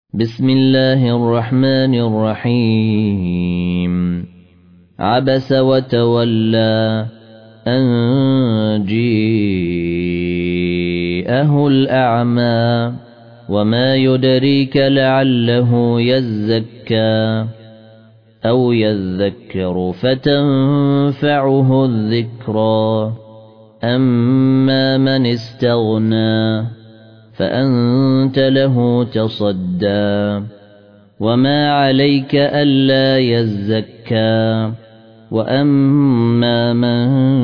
بسم الله الرحمن الرحيم عبس وتولى أن جيءه الأعمى وما يدريك لعله يزكى أو يذكر فتنفعه الذكرى أما من استغنى فأنت له تصدى وما عليك ألا يزكى وأما من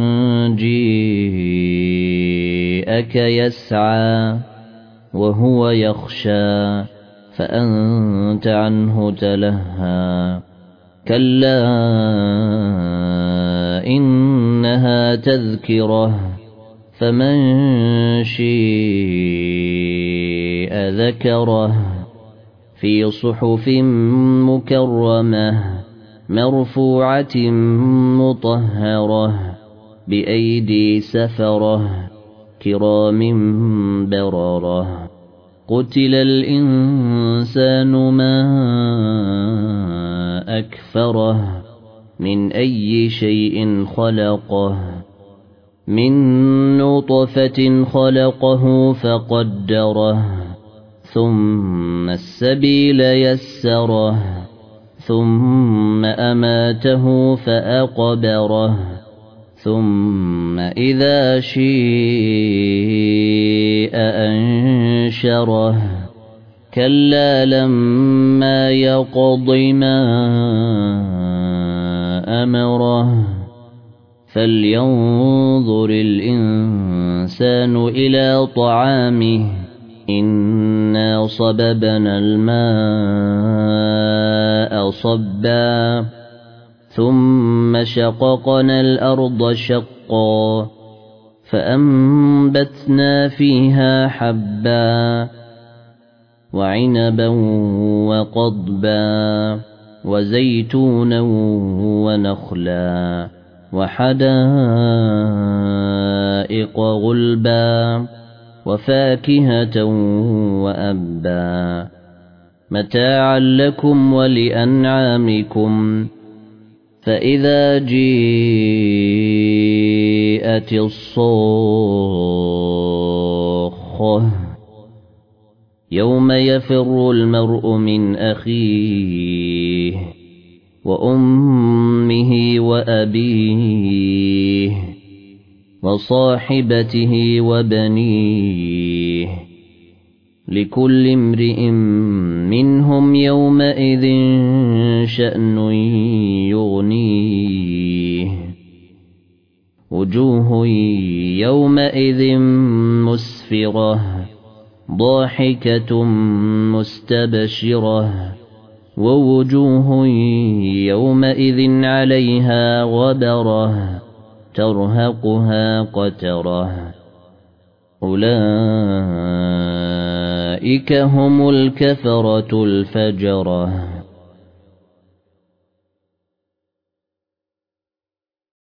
جيءك يسعى وهو يخشى فأنت عنه تلهى كلا إنها تذكرة فمن شيء ذكره في صحف مكرمة مرفوعة مطهرة بأيدي سفرة كرام بررة قتل الإنسان ما أكفره من أي شيء خلقه من نطفة خلقه فقدره ثم السبيل يسره ثم أماته فأقبره ثم إذا شيء أنشره كلا لما يقض ما أمره فلينظر الإنسان إلى طعامه إنا صببنا الماء صبا ثم شققنا الأرض شقا فأنبتنا فيها حبا وعنبا وقضبا وزيتونا ونخلا وحدائق غلبا وفاكهة وأبا متاعا لكم ولأنعامكم فإذا جيءت الصاخة يوم يفر المرء من أخيه وأمه وأبيه وصاحبته وبنيه لكل امرئ منهم يومئذ شأن يغنيه وجوه يومئذ مسفرة ضاحكة مستبشرة ووجوه يومئذ عليها غبرة ترهقها قترة أولئك هم الكفرة الفجرة.